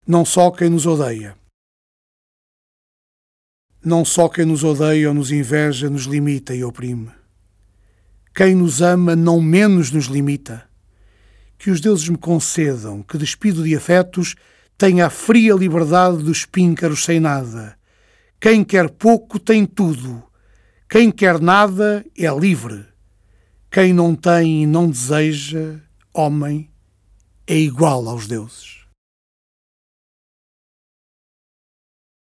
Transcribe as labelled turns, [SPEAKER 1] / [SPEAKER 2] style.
[SPEAKER 1] Não só quem nos odeia. Não só quem nos odeia ou nos inveja nos limita e oprime. Quem nos ama não menos nos limita. Que os deuses me concedam que, despido de afetos, tenha a fria liberdade dos píncaros sem nada. Quem quer pouco tem tudo. Quem quer nada é livre. Quem não tem e não deseja, homem, é igual aos deuses.